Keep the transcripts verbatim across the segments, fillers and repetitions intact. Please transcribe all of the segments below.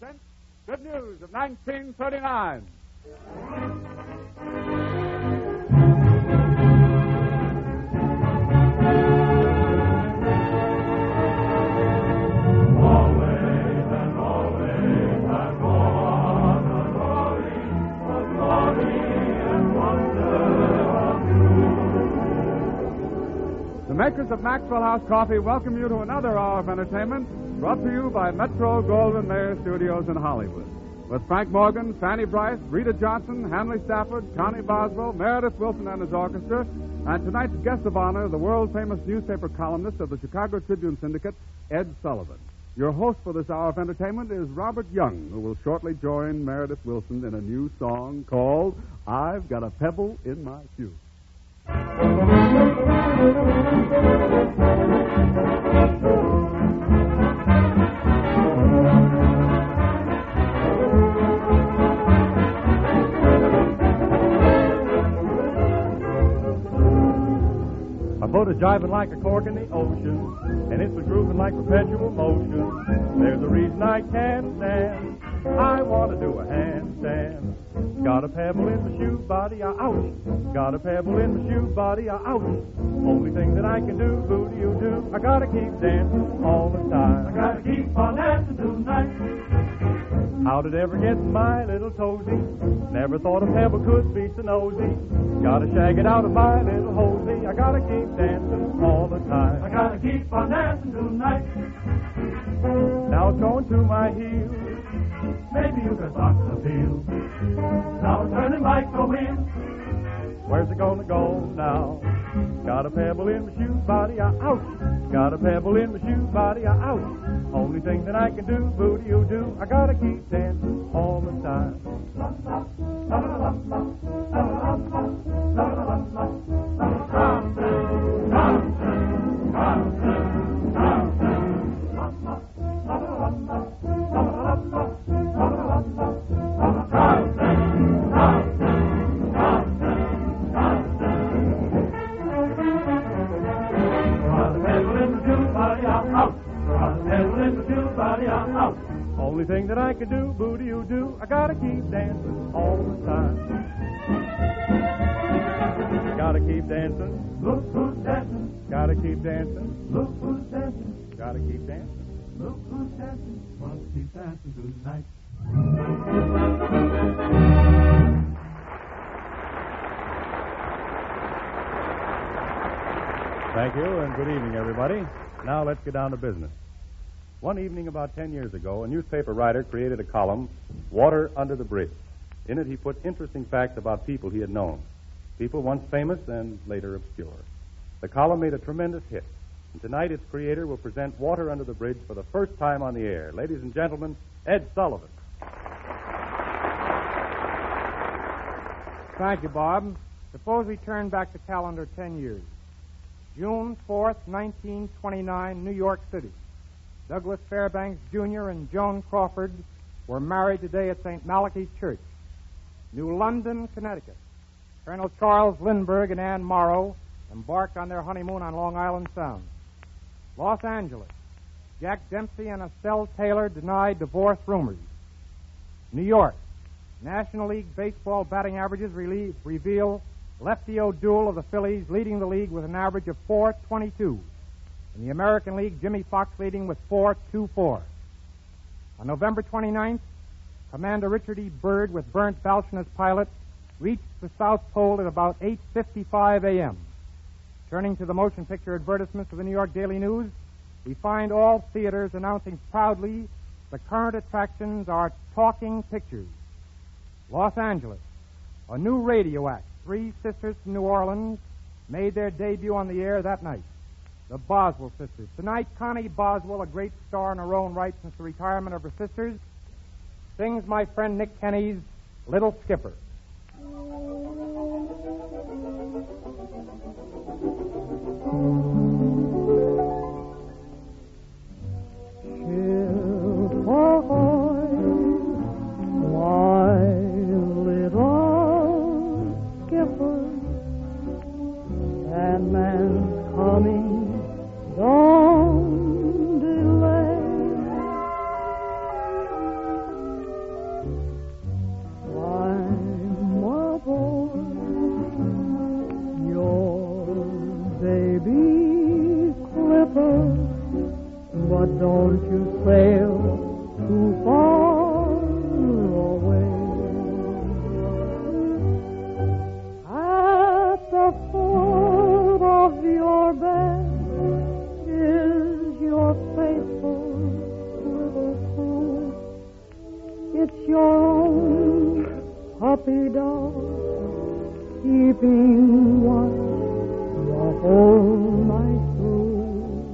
presents Good News of nineteen thirty-nine. The makers of Maxwell House Coffee welcome you to another hour of entertainment brought to you by Metro Goldwyn Mayer Studios in Hollywood. With Frank Morgan, Fanny Bryce, Rita Johnson, Hanley Stafford, Connie Boswell, Meredith Wilson and his orchestra, and tonight's guest of honor, the world-famous newspaper columnist of the Chicago Tribune Syndicate, Ed Sullivan. Your host for this hour of entertainment is Robert Young, who will shortly join Meredith Wilson in a new song called I've Got a Pebble in My Shoe. My boat is jiving like a cork in the ocean, and it's a grooving like perpetual motion. There's a reason I can't stand. I want to do a handstand. Got a pebble in my shoe body, ah, ouch. Got a pebble in my shoe body, ah, ouch. Only thing that I can do, booty you do, I gotta keep dancing all the time. I gotta keep on dancing tonight. How did it ever get in my little toesy? Never thought a pebble could be so nosy. Gotta shag it out of my little hosey. I gotta keep dancing all the time. I gotta keep on dancing tonight. Now it's going to my heels. Maybe you could box the field. Now it's turning like a wheel. Where's it gonna go now? Got a pebble in my shoe body, ah, ouch. Got a pebble in my shoe body, ah, ouch. Only thing that I can do, booty you do, I gotta keep dancing all the time. Only thing that I can do, booty you do, I gotta keep dancing all the time. Gotta keep dancing. Look who's dancing. Gotta keep dancing. Look who's dancing. Gotta keep dancing. Look who's dancing. Must keep dancing tonight. Thank you, and good evening, everybody. Now let's get down to business. One evening about ten years ago, a newspaper writer created a column, Water Under the Bridge. In it, he put interesting facts about people he had known, people once famous and later obscure. The column made a tremendous hit, and tonight its creator will present Water Under the Bridge for the first time on the air. Ladies and gentlemen, Ed Sullivan. Thank you, Bob. Suppose we turn back the calendar ten years. June fourth, nineteen twenty-nine, New York City. Douglas Fairbanks, Junior and Joan Crawford were married today at Saint Malachi's Church. New London, Connecticut. Colonel Charles Lindbergh and Ann Morrow embarked on their honeymoon on Long Island Sound. Los Angeles. Jack Dempsey and Estelle Taylor denied divorce rumors. New York. National League baseball batting averages relieve, reveal Lefty O'Doul of the Phillies leading the league with an average of four twenty-two. In the American League, Jimmy Fox leading with four twenty-four. On November twenty-ninth, Commander Richard E. Byrd with Bernd Balchen as pilot reached the South Pole at about eight fifty-five a.m. Turning to the motion picture advertisements of the New York Daily News, we find all theaters announcing proudly the current attractions are talking pictures. Los Angeles, a new radio act, Three Sisters from New Orleans, made their debut on the air that night. The Boswell sisters. Tonight, Connie Boswell, a great star in her own right since the retirement of her sisters, sings my friend Nick Kenny's Little Skipper. skipper, but don't you sail too far away. At the foot of your bed is your faithful little crew. It's your own puppy dog, keeping watch the whole night through.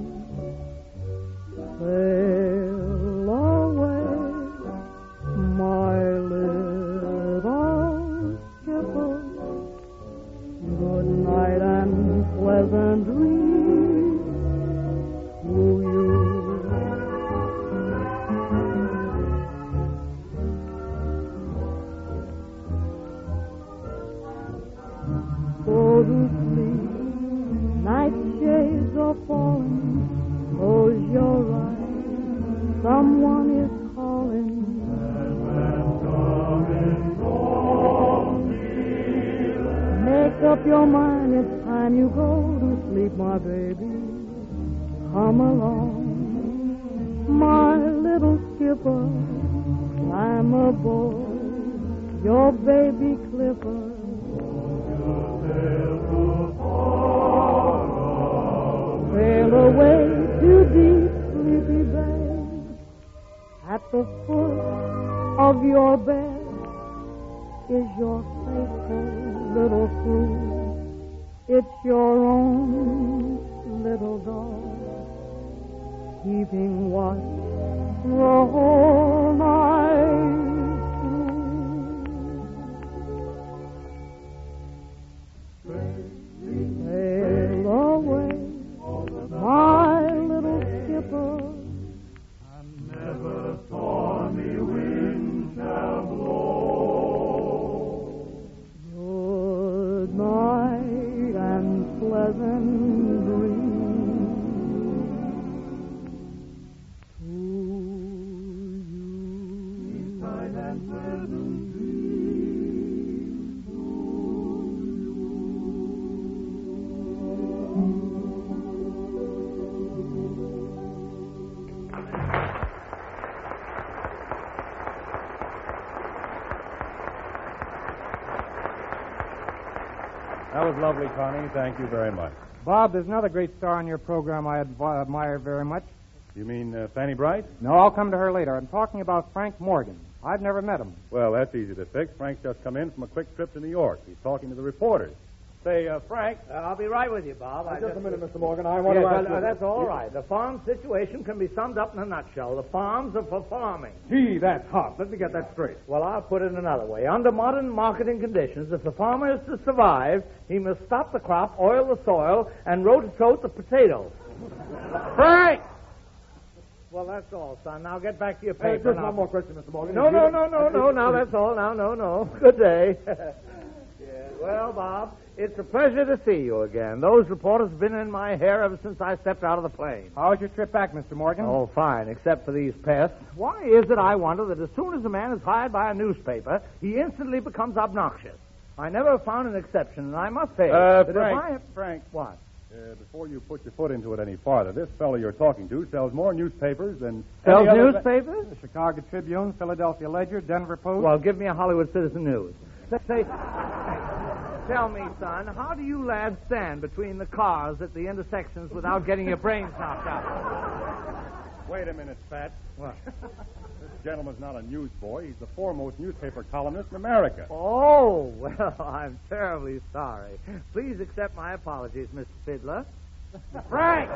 Sail away, my little skipper. Good night and pleasant dreams to you. Go to sleep, night shades are falling, close your eyes, someone is calling. Make up your mind, it's time you go to sleep, my baby. Come along, my little skipper, climb aboard your baby clipper. Sail away to deep, sleepy bay. At the foot of your bed is your faithful little crew. It's your own little dog, keeping watch the whole night through. Sail away, my little skipper. And never stormy wind shall blow. Good night and pleasant dreams to you. Good night and pleasant dreams to That was lovely, Connie. Thank you very much. Bob, there's another great star on your program I advi- admire very much. You mean uh, Fanny Bright? No, I'll come to her later. I'm talking about Frank Morgan. I've never met him. Well, that's easy to fix. Frank's just come in from a quick trip to New York. He's talking to the reporters. Say, uh, Frank. Uh, I'll be right with you, Bob. I Just a minute, uh, Mister Morgan. I want yes, to ask uh, you. that's all right. The farm situation can be summed up in a nutshell. The farms are for farming. Gee, that's hot. Let me get that straight. Well, I'll put it another way. Under modern marketing conditions, if the farmer is to survive, he must stop the crop, oil the soil, and rototote the potatoes. Frank! Well, that's all, son. Now get back to your Hey, paper. just now. one more question, Mister Morgan. No, no, no, no, no. Now that's all. Now, no, no. Good day. Yeah, well, Bob, it's a pleasure to see you again. Those reporters have been in my hair ever since I stepped out of the plane. How was your trip back, Mister Morgan? Oh, fine, except for these pests. Why is it, I wonder, that as soon as a man is hired by a newspaper, he instantly becomes obnoxious? I never found an exception, and I must say... Uh, that Frank, if I... Frank, What? uh, before you put your foot into it any farther, this fellow you're talking to sells more newspapers than... Sells any other- newspapers? The Chicago Tribune, Philadelphia Ledger, Denver Post. Well, give me a Hollywood Citizen News. Say, say, tell me, son, how do you lads stand between the cars at the intersections without getting your brains knocked out? Wait a minute, Fat. What? This gentleman's not a newsboy. He's the foremost newspaper columnist in America. Oh, well, I'm terribly sorry. Please accept my apologies, Mister Fiddler. Frank!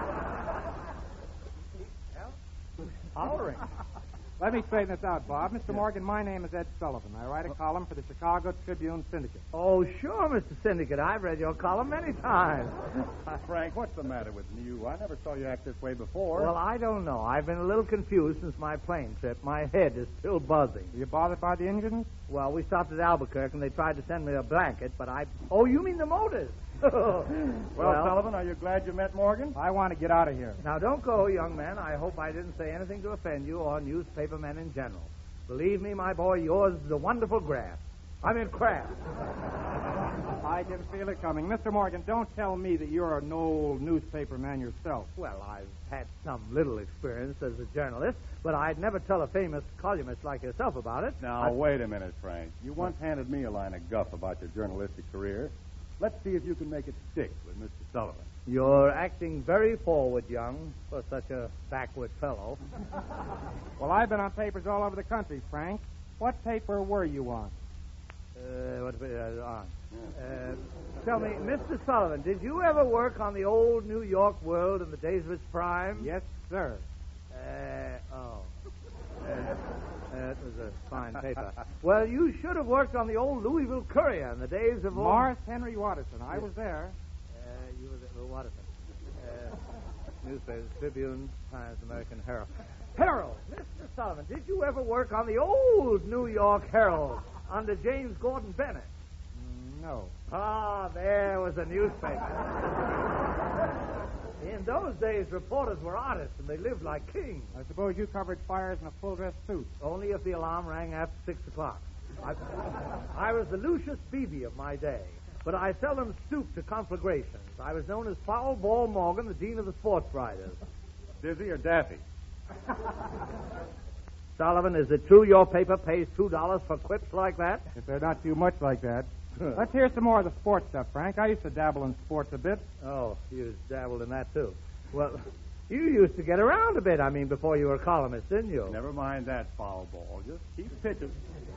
Hollering. Let me straighten this out, Bob. Mister Morgan, my name is Ed Sullivan. I write a column for the Chicago Tribune Syndicate. Oh, sure, Mister Syndicate. I've read your column many times. Frank, what's the matter with you? I never saw you act this way before. Well, I don't know. I've been a little confused since my plane trip. My head is still buzzing. Were you bothered by the engines? Well, we stopped at Albuquerque, and they tried to send me a blanket, but I... Oh, you mean the motors? well, well, Sullivan, are you glad you met Morgan? I want to get out of here. Now, don't go, young man. I hope I didn't say anything to offend you or newspaper men in general. Believe me, my boy, yours is a wonderful graft. I mean Kraft. I can feel it coming. Mister Morgan, don't tell me that you're an old newspaper man yourself. Well, I've had some little experience as a journalist, but I'd never tell a famous columnist like yourself about it. Now, I... wait a minute, Frank. You once handed me a line of guff about your journalistic career. Let's see if you can make it stick with Mister Sullivan. You're acting very forward, young, for such a backward fellow. Well, I've been on papers all over the country, Frank. What paper were you on? Uh, what, uh, on? Uh, tell me, Mister Sullivan, did you ever work on the old New York World in the days of its prime? Yes, sir. Uh, oh. Uh, uh, it was a fine paper. Well, you should have worked on the old Louisville Courier in the days of... Morris Henry Watterson. I was there. Uh, you were the Watterson. Uh, newspapers, Tribune, Times, American Herald. Herald! Mister Sullivan, did you ever work on the old New York Herald under James Gordon Bennett? No. Ah, there was a newspaper. In those days, reporters were artists, and they lived like kings. I suppose you covered fires in a full-dress suit. Only if the alarm rang after six o'clock. I, I was the Lucius Beebe of my day, but I seldom stooped to conflagrations. I was known as Foul Ball Morgan, the dean of the sports writers. Dizzy or Daffy? Sullivan, is it true your paper pays two dollars for quips like that? If they're not too much like that. Let's hear some more of the sports stuff, Frank. I used to dabble in sports a bit. Oh, you dabbled in that, too. Well, you used to get around a bit, I mean, before you were a columnist, didn't you? Never mind that foul ball. Just keep pitching.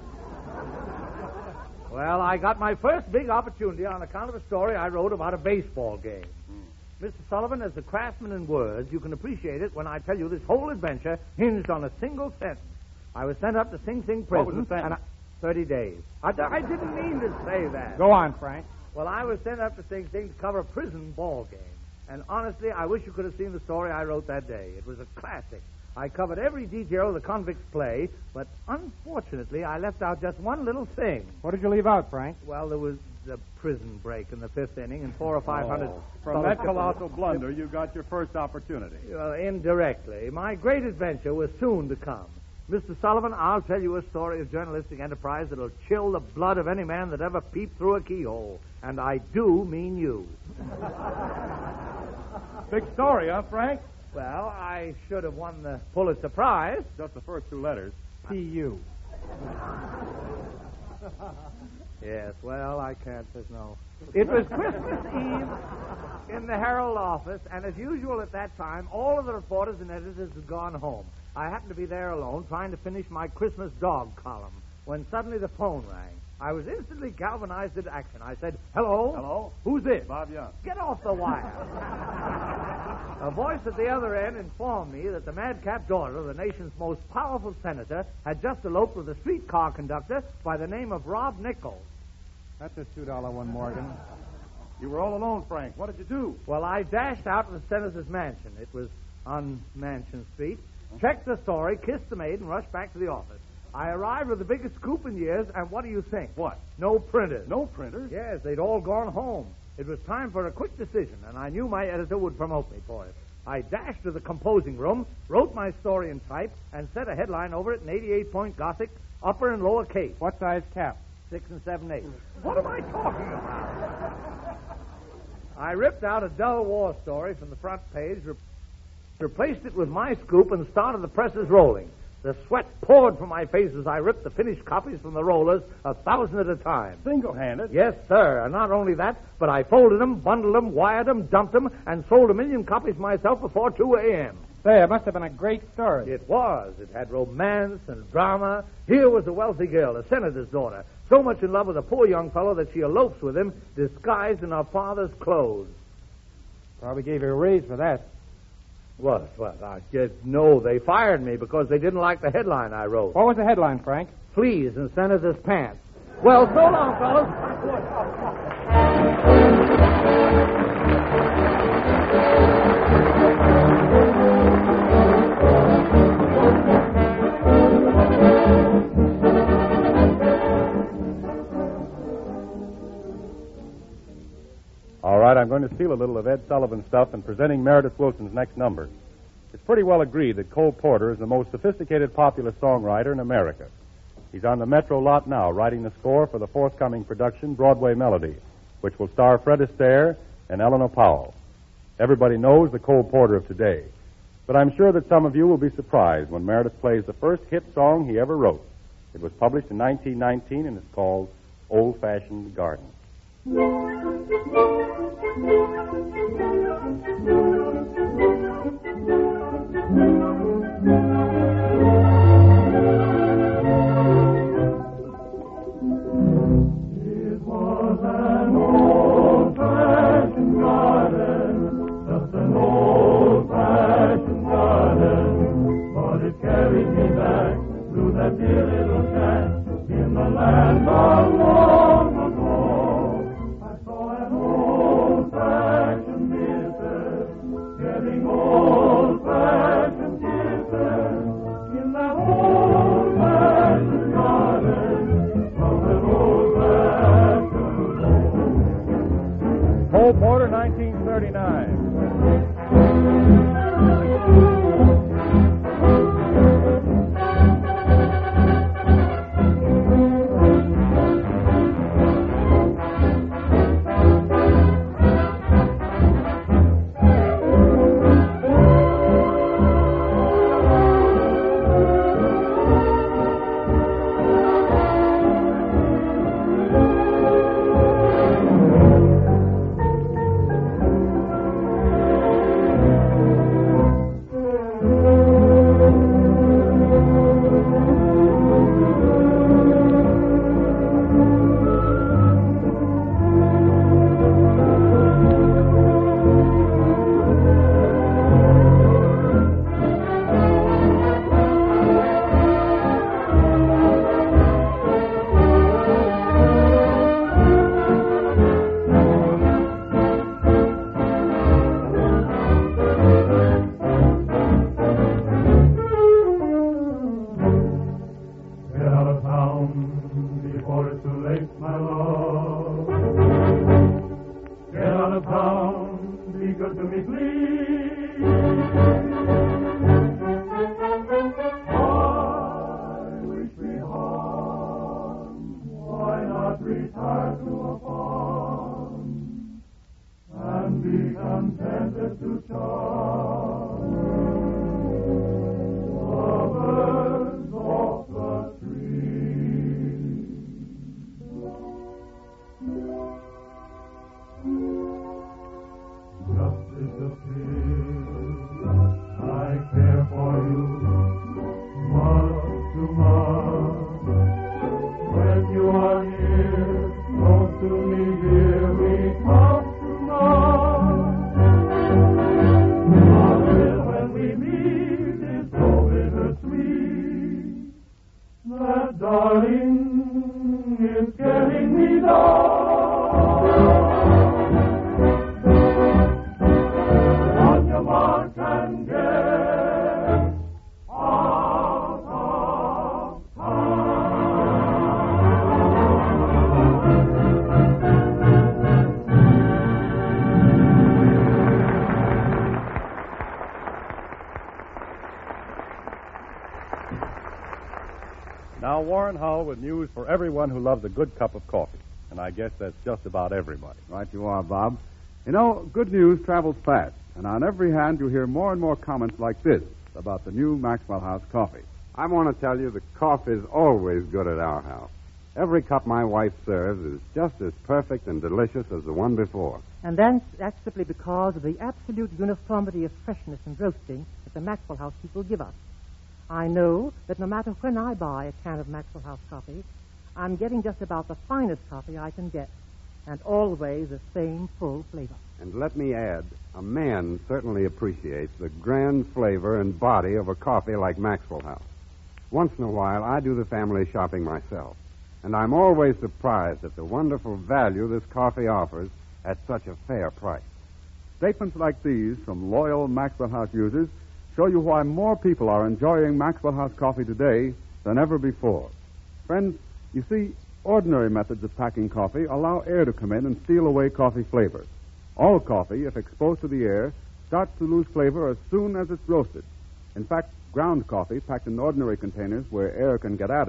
Well, I got my first big opportunity on account of a story I wrote about a baseball game. Hmm. Mister Sullivan, as a craftsman in words, you can appreciate it when I tell you this whole adventure hinged on a single sentence. I was sent up to Sing Sing prison. What was the sentence? And I, Thirty days. I, I didn't mean to say that. Go on, Frank. Well, I was sent up to Sing Sing to cover a prison ball game. And honestly, I wish you could have seen the story I wrote that day. It was a classic. I covered every detail of the convicts' play, but unfortunately, I left out just one little thing. What did you leave out, Frank? Well, there was the prison break in the fifth inning and four or five hundred... Oh, from that colossal blunder, you got your first opportunity. Well, indirectly. My great adventure was soon to come. Mister Sullivan, I'll tell you a story of journalistic enterprise that'll chill the blood of any man that ever peeped through a keyhole. And I do mean you. Big story, huh, Frank? Well, I should have won the Pulitzer Prize. Just the first two letters. P U. Yes, well, I can't say no. It was Christmas Eve in the Herald office, and as usual at that time, all of the reporters and editors had gone home. I happened to be there alone, trying to finish my Christmas dog column, when suddenly the phone rang. I was instantly galvanized into action. I said, hello? Hello? Who's this? Bob Young. Get off the wire. A voice at the other end informed me that the madcap daughter of the nation's most powerful senator had just eloped with a streetcar conductor by the name of Rob Nichols. That's a two dollar one, Morgan. You were all alone, Frank. What did you do? Well, I dashed out to the senator's mansion. It was on Mansion Street. Checked the story, kissed the maid, and rushed back to the office. I arrived with the biggest scoop in years, and what do you think? What? No printers. No printers? Yes, they'd all gone home. It was time for a quick decision, and I knew my editor would promote me for it. I dashed to the composing room, wrote my story in type, and set a headline over it in eighty-eight point Gothic, upper and lower case. What size cap? Six and seven eighths. What am I talking about? I ripped out a dull war story from the front page, re- replaced it with my scoop, and started the presses rolling. The sweat poured from my face as I ripped the finished copies from the rollers, a thousand at a time. Single-handed? Yes, sir. And not only that, but I folded them, bundled them, wired them, dumped them, and sold a million copies myself before two a.m. Say, it must have been a great story. It was. It had romance and drama. Here was a wealthy girl, a senator's daughter, so much in love with a poor young fellow that she elopes with him, disguised in her father's clothes. Probably gave you a raise for that. What? What? I just know they fired me because they didn't like the headline I wrote. What was the headline, Frank? Fleas in senator's pants. Well, so long, fellas. All right, I'm going to steal a little of Ed Sullivan's stuff in presenting Meredith Wilson's next number. It's pretty well agreed that Cole Porter is the most sophisticated popular songwriter in America. He's on the Metro lot now, writing the score for the forthcoming production, Broadway Melody, which will star Fred Astaire and Eleanor Powell. Everybody knows the Cole Porter of today, but I'm sure that some of you will be surprised when Meredith plays the first hit song he ever wrote. It was published in nineteen nineteen, and it's called Old Fashioned Garden. Cole Porter, nineteen thirty-nine. Now, Warren Hull with news for everyone who loves a good cup of coffee. And I guess that's just about everybody. Right you are, Bob. You know, good news travels fast. And on every hand, you hear more and more comments like this about the new Maxwell House coffee. I want to tell you the coffee is always good at our house. Every cup my wife serves is just as perfect and delicious as the one before. And then that's simply because of the absolute uniformity of freshness and roasting that the Maxwell House people give us. I know that no matter when I buy a can of Maxwell House coffee, I'm getting just about the finest coffee I can get, and always the same full flavor. And let me add, a man certainly appreciates the grand flavor and body of a coffee like Maxwell House. Once in a while, I do the family shopping myself, and I'm always surprised at the wonderful value this coffee offers at such a fair price. Statements like these from loyal Maxwell House users show you why more people are enjoying Maxwell House coffee today than ever before. Friends, you see, ordinary methods of packing coffee allow air to come in and steal away coffee flavor. All coffee, if exposed to the air, starts to lose flavor as soon as it's roasted. In fact, ground coffee packed in ordinary containers where air can get at it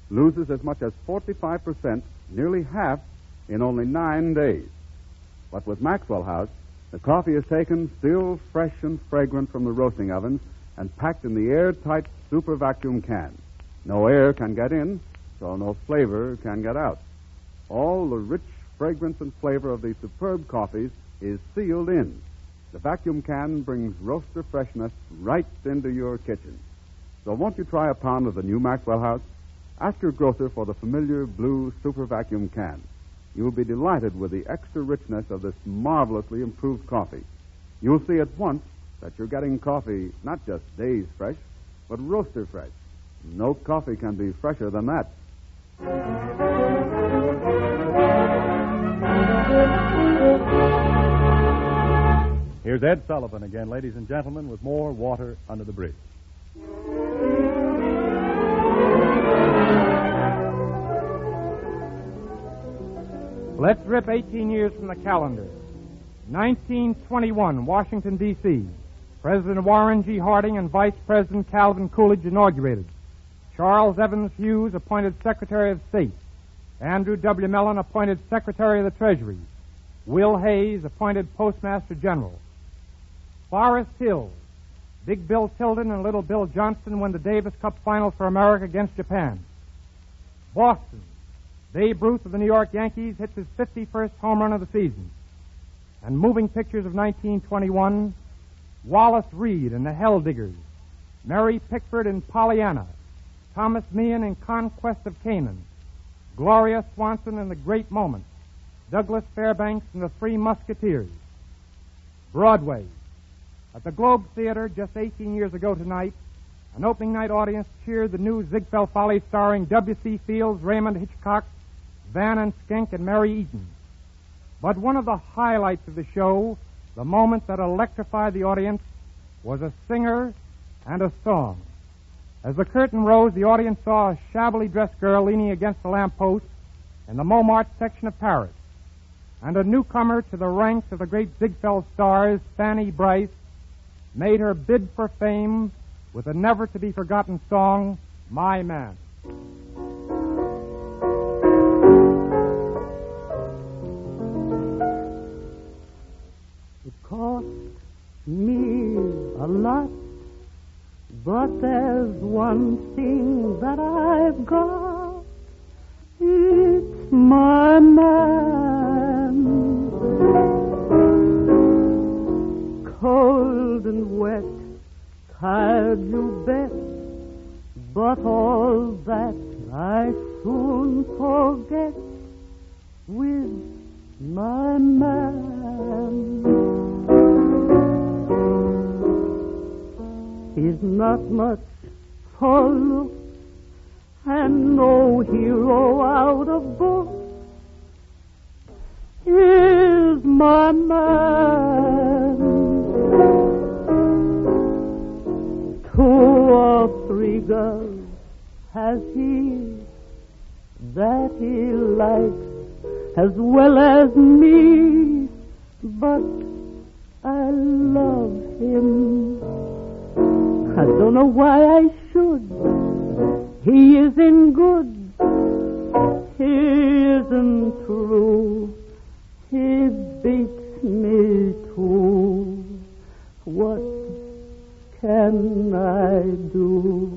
loses as much as forty-five percent, nearly half, in only nine days. But with Maxwell House, the coffee is taken still fresh and fragrant from the roasting ovens and packed in the airtight super vacuum can. No air can get in, so no flavor can get out. All the rich fragrance and flavor of these superb coffees is sealed in. The vacuum can brings roaster freshness right into your kitchen. So won't you try a pound of the new Maxwell House? Ask your grocer for the familiar blue super vacuum can. You'll be delighted with the extra richness of this marvelously improved coffee. You'll see at once that you're getting coffee not just days fresh, but roaster fresh. No coffee can be fresher than that. Here's Ed Sullivan again, ladies and gentlemen, with more Water Under the Bridge. Let's rip eighteen years from the calendar. nineteen twenty-one, Washington, D C President Warren G. Harding and Vice President Calvin Coolidge inaugurated. Charles Evans Hughes appointed Secretary of State. Andrew W. Mellon appointed Secretary of the Treasury. Will Hayes appointed Postmaster General. Forest Hill, Big Bill Tilden and Little Bill Johnston win the Davis Cup Final for America against Japan. Boston, Babe Ruth of the New York Yankees hits his fifty-first home run of the season. And moving pictures of nineteen twenty-one, Wallace Reed and the Helldiggers, Mary Pickford and Pollyanna, Thomas Meehan in Conquest of Canaan, Gloria Swanson in The Great Moment, Douglas Fairbanks and the Three Musketeers. Broadway. At the Globe Theater just eighteen years ago tonight, an opening night audience cheered the new Ziegfeld Follies starring W C. Fields, Raymond Hitchcock, Van and Skink, and Mary Eaton. But one of the highlights of the show, the moment that electrified the audience, was a singer and a song. As the curtain rose, the audience saw a shabbily dressed girl leaning against a lamppost in the Montmartre section of Paris, and a newcomer to the ranks of the great Ziegfeld stars, Fanny Brice, made her bid for fame with the never-to-be-forgotten song, My Man. It cost me a lot, but there's one thing that I've got. It's my man. Cold and wet, tired you bet, but all that I soon forget with my man. He's not much for looks and no hero out of books. He's my man. Two or three girls has he that he likes as well as me, but I love him. I don't know why I should. He isn't good. He isn't true. He beats me too. What can I do?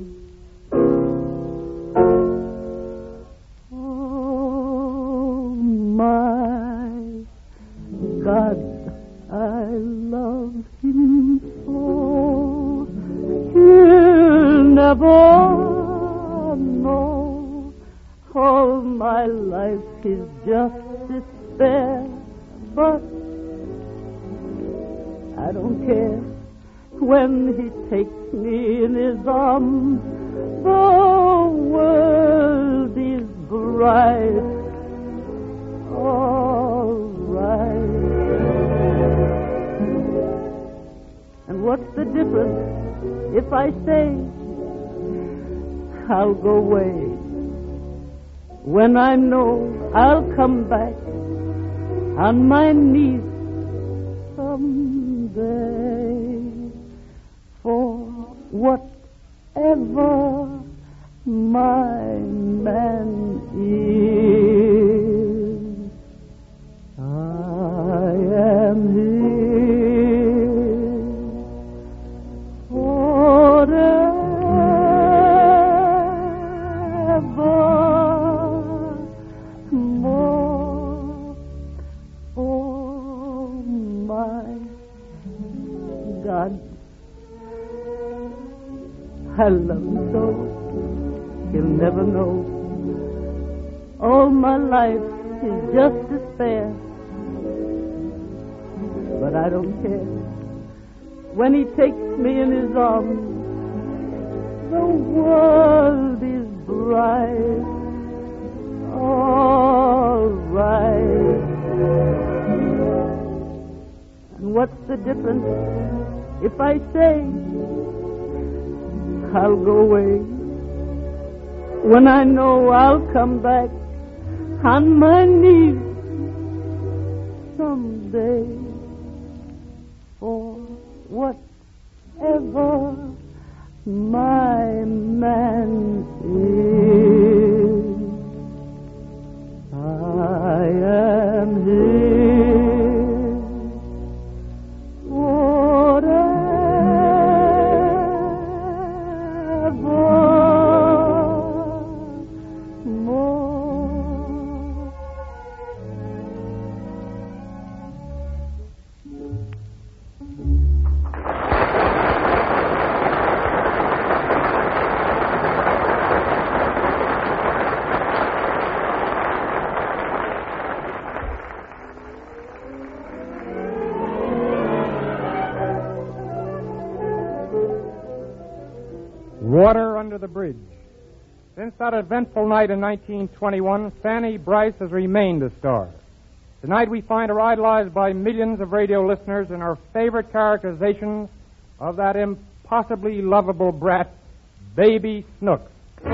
Oh, my God, I love him so. He'll never know. All my life is just despair, but I don't care. When he takes me in his arms, the world is bright. All right. And what's the difference if I say I'll go away when I know I'll come back on my knees someday? For whatever my man is. I am his forevermore. Oh, my God, I love him so. He'll never know. All my life is just despair. But I don't care. When he takes me in his arms, the world is bright. All right. And what's the difference if I say I'll go away, when I know I'll come back on my knees someday for whatever my man is. I am his forevermore. Water under the bridge. Since that eventful night in nineteen twenty-one, Fanny Bryce has remained a star. Tonight we find her idolized by millions of radio listeners in her favorite characterizations of that impossibly lovable brat, Baby Snooks.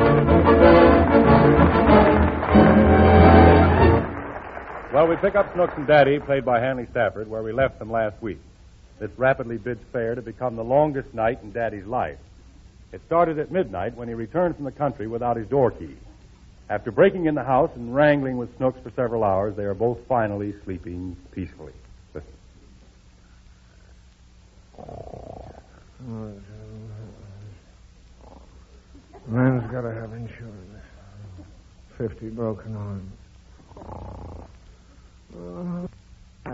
Well, we pick up Snooks and Daddy, played by Hanley Stafford, where we left them last week. This rapidly bids fair to become the longest night in Daddy's life. It started at midnight when he returned from the country without his door key. After breaking in the house and wrangling with Snooks for several hours, they are both finally sleeping peacefully. Listen. Man's got to have insurance. Fifty broken arms. Oh, I,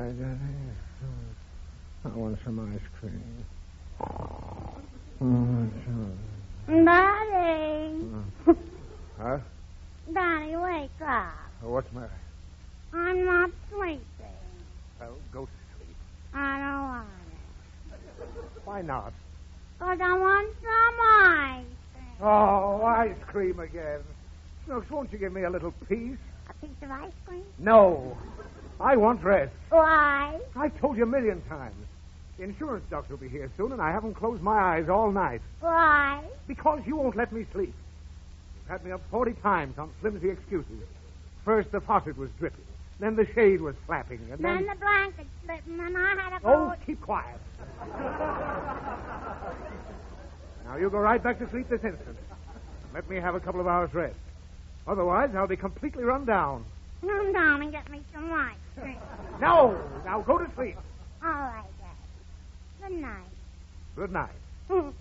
I want some ice cream. Oh, sure. Daddy. Huh? Daddy, wake up. Oh, what's the matter? I'm not sleeping. Well, go to sleep. I don't want it. Why not? Because I want some ice cream. Oh, ice cream again. Snooks, won't you give me a little piece? A piece of ice cream? No. I want rest. Why? I've told you a million times. The insurance doctor will be here soon, and I haven't closed my eyes all night. Why? Because you won't let me sleep. You've had me up forty times on flimsy excuses. First, the faucet was dripping. Then the shade was flapping. And then... Then the blanket slipped, and then I had to go... Oh, keep quiet. Now, you go right back to sleep this instant. Let me have a couple of hours' rest. Otherwise, I'll be completely run down. Come down and get me some ice cream. No! Now, go to sleep. All right, Dad. Good night. Good night. What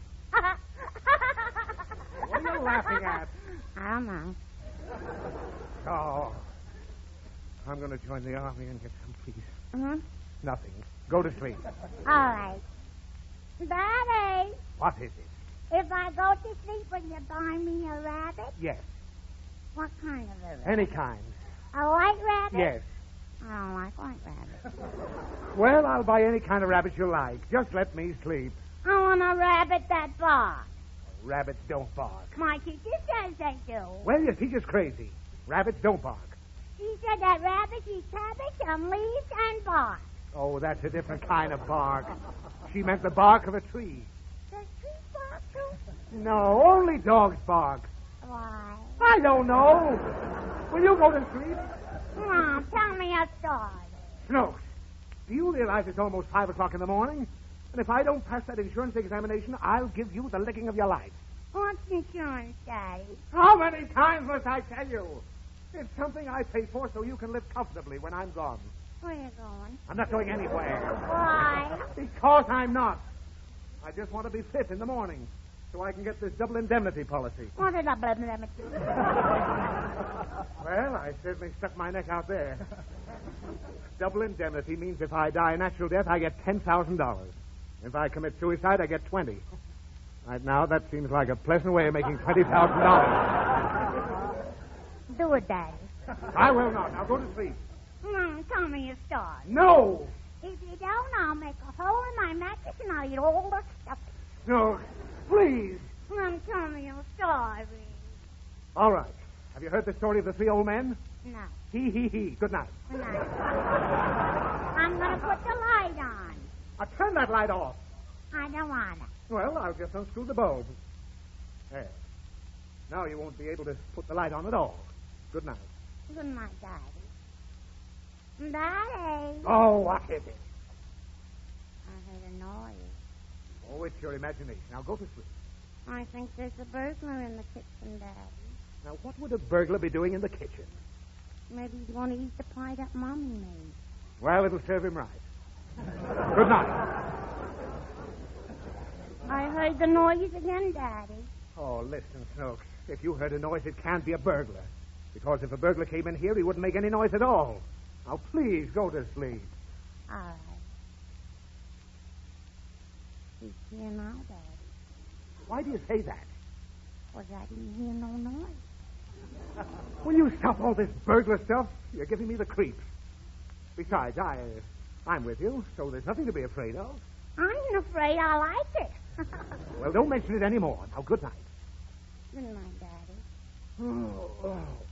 What are you laughing at? I don't know. Oh. I'm going to join the army and get some peace. Mm-hmm. Nothing. Go to sleep. All right. Daddy, What is it? if I go to sleep, will you buy me a rabbit? Yes. What kind of a rabbit? Any kind. A white rabbit? Yes. I don't like white rabbits. Well, I'll buy any kind of rabbit you like. Just let me sleep. I want a rabbit that barks. Rabbits don't bark. My teacher says they do. Well, your teacher's crazy. Rabbits don't bark. She said that rabbits eat cabbage and leaves and bark. Oh, that's a different kind of bark. She meant the bark of a tree. Does she bark too? No, only dogs bark. Why? I don't know. Will you go to sleep? Mom, tell me a story. Snooks, do you realize it's almost five o'clock in the morning? And if I don't pass that insurance examination, I'll give you the licking of your life. What's insurance, Daddy? How many times must I tell you? It's something I pay for so you can live comfortably when I'm gone. Where you going? I'm not going anywhere. Why? Because I'm not. I just want to be fit in the morning so I can get this double indemnity policy. What a double indemnity. Well, I certainly stuck my neck out there. Double indemnity means if I die a natural death, I get ten thousand dollars. If I commit suicide, I get twenty. Right now, that seems like a pleasant way of making twenty thousand dollars. Do it, Daddy. I will not. I'll go to sleep. Mm, tell me your story. No! If you don't, I'll make a hole in my mattress and I'll eat all the stuff. No, please. Mm, tell me your story. All right. Have you heard the story of the three old men? No. He, he, he. Good night. Good night. I'm going to put the light on. I'll turn that light off. I don't want it. Well, I'll just unscrew the bulb. There. Now you won't be able to put the light on at all. Good night. Good night, Daddy. Daddy. Oh, what is it? I heard a noise. Oh, it's your imagination. Now go to sleep. I think there's a burglar in the kitchen, Daddy. Now, what would a burglar be doing in the kitchen? Maybe he's going to eat the pie that Mommy made. Well, it'll serve him right. Good night. I heard the noise again, Daddy. Oh, listen, Snooks. If you heard a noise, it can't be a burglar. Because if a burglar came in here, he wouldn't make any noise at all. Now, please, go to sleep. All right. He's here now, Daddy. Why do you say that? Was I didn't hear no noise. Will you stop all this burglar stuff? You're giving me the creeps. Besides, I, uh, I'm with you, so there's nothing to be afraid of. I ain't afraid. I like it. Well, don't mention it anymore. Now, good night. Good night, Daddy. Oh, oh.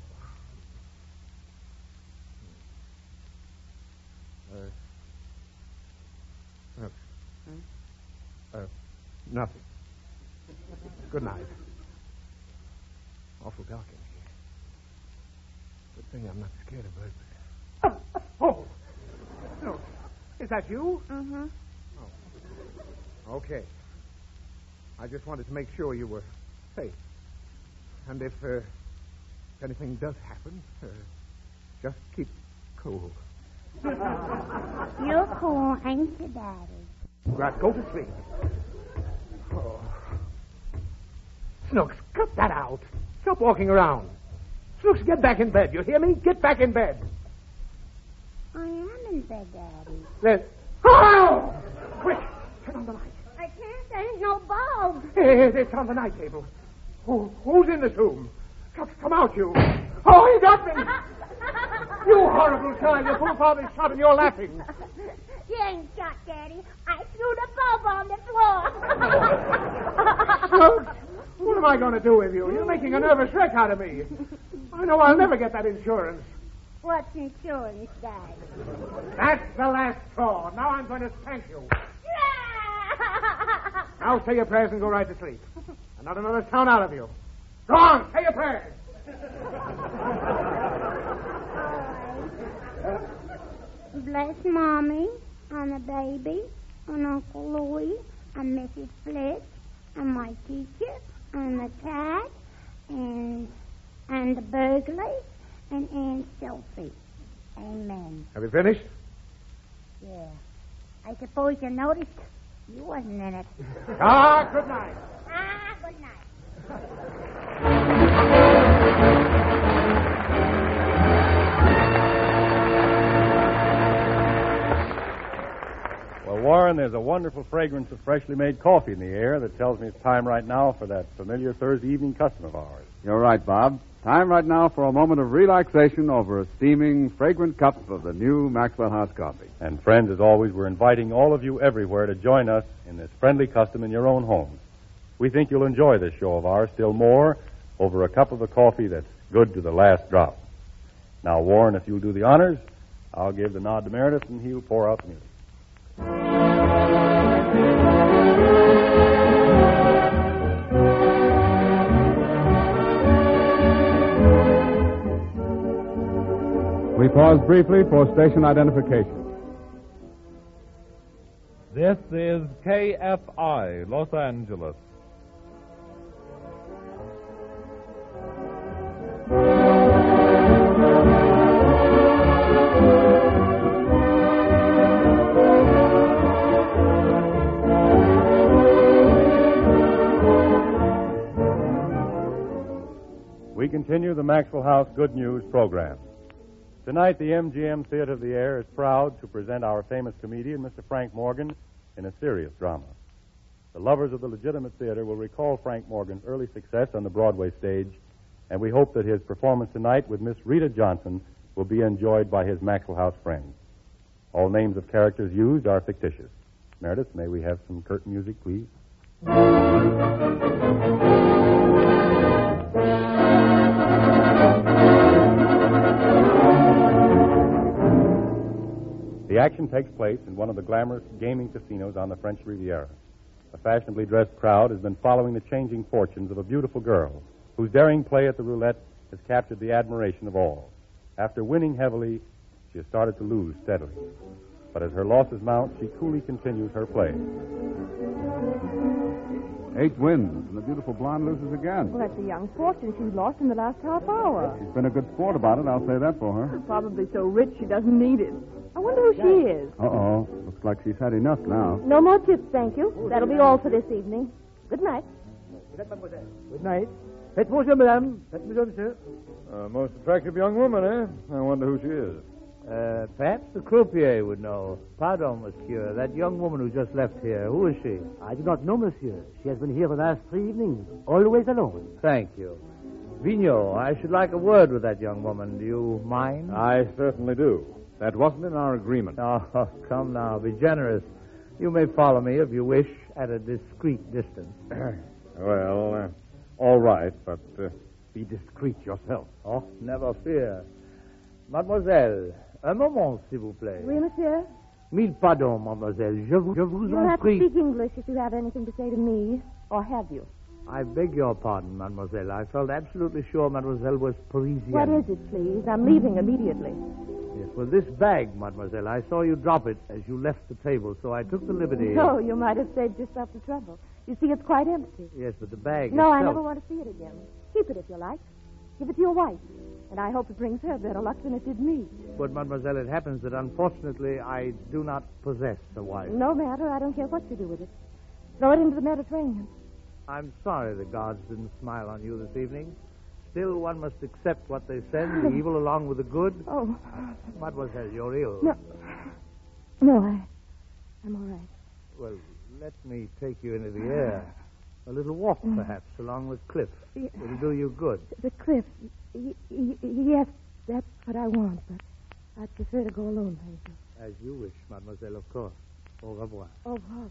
Uh, Snooks. Hmm? Uh, nothing. Good night. Awful dark in here. Good thing I'm not scared of burglars. Oh! No. Is that you? Mm-hmm. Oh. Okay. I just wanted to make sure you were safe. And if, uh, if anything does happen, uh, just keep cool. You're cool, ain't you, Daddy? Right, go to sleep. Oh. Snooks, cut that out. Stop walking around. Snooks, get back in bed. You hear me? Get back in bed. I am in bed, Daddy. Then... Oh! Quick, turn on the light. I can't. There ain't no bulb. Hey, it's on the night table. Who, who's in this room? Come, come out, you. Oh, he got me. You horrible child. Your poor father's shot and you're laughing. You ain't shot, Daddy. I threw the bulb on the floor. Snooks, what am I going to do with you? You're making a nervous wreck out of me. I know I'll never get that insurance. What's insurance, Daddy? That's the last straw. Now I'm going to spank you. Now say your prayers and go right to sleep. And not another sound out of you. Go on, say your prayers. Bless Mommy and the baby and Uncle Louie and Missus Flitch and my teacher and the cat and and the burglar and Aunt Sophie. Amen. Have you finished? Yeah. I suppose you noticed you wasn't in it. Ah, good night. Ah, good night. Well, Warren, there's a wonderful fragrance of freshly made coffee in the air that tells me it's time right now for that familiar Thursday evening custom of ours. You're right, Bob. Time right now for a moment of relaxation over a steaming, fragrant cup of the new Maxwell House coffee. And friends, as always, we're inviting all of you everywhere to join us in this friendly custom in your own homes. We think you'll enjoy this show of ours still more over a cup of the coffee that's good to the last drop. Now, Warren, if you'll do the honors, I'll give the nod to Meredith, and he'll pour out the music. We pause briefly for station identification. This is K F I, Los Angeles. We continue the Maxwell House Good News program. Tonight, the M G M Theater of the Air is proud to present our famous comedian, Mister Frank Morgan, in a serious drama. The lovers of the legitimate theater will recall Frank Morgan's early success on the Broadway stage, and we hope that his performance tonight with Miss Rita Johnson will be enjoyed by his Maxwell House friends. All names of characters used are fictitious. Meredith, may we have some curtain music, please? The action takes place in one of the glamorous gaming casinos on the French Riviera. A fashionably dressed crowd has been following the changing fortunes of a beautiful girl whose daring play at the roulette has captured the admiration of all. After winning heavily, she has started to lose steadily. But as her losses mount, she coolly continues her play. Eight wins, and the beautiful blonde loses again. Well, that's a young fortune she's lost in the last half hour. She's been a good sport about it, I'll say that for her. Probably so rich she doesn't need it. I wonder who she is. Uh-oh. Looks like she's had enough now. No more tips, thank you. That'll be all for this evening. Good night. Good night. Faites bonjour, madame. Faites bonjour, monsieur. A most attractive young woman, eh? I wonder who she is. Uh, perhaps the croupier would know. Pardon, monsieur. That young woman who just left here, who is she? I do not know, monsieur. She has been here the last three evenings, always alone. Thank you. Vigneault, I should like a word with that young woman. Do you mind? I certainly do. That wasn't in our agreement. Oh, come now. Be generous. You may follow me, if you wish, at a discreet distance. Well, uh, all right, but uh, be discreet yourself. Oh, never fear. Mademoiselle, un moment, s'il vous plaît. Oui, monsieur? Mille pardons, mademoiselle. Je vous, je vous You'll en have prie. to speak English if you have anything to say to me. Or have you? I beg your pardon, mademoiselle. I felt absolutely sure mademoiselle was Parisian. What is it, please? I'm leaving immediately. Yes, well, this bag, mademoiselle, I saw you drop it as you left the table, so I took the liberty. Oh, you might have saved yourself the trouble. You see, it's quite empty. Yes, but the bag No, I itself... never want to see it again. Keep it if you like. Give it to your wife. And I hope it brings her better luck than it did me. But, mademoiselle, it happens that, unfortunately, I do not possess a wife. No matter. I don't care what you do with it. Throw it into the Mediterranean. I'm sorry the gods didn't smile on you this evening. Still, one must accept what they send, the evil along with the good. Oh. Mademoiselle, you're ill. No. No, I... I'm all right. Well, let me take you into the air. A little walk, perhaps, along the cliff. Yeah. It'll do you good. The cliff. Y- y- yes, that's what I want, but I'd prefer to go alone, thank you. As you wish, mademoiselle, of course. Au revoir. Au revoir.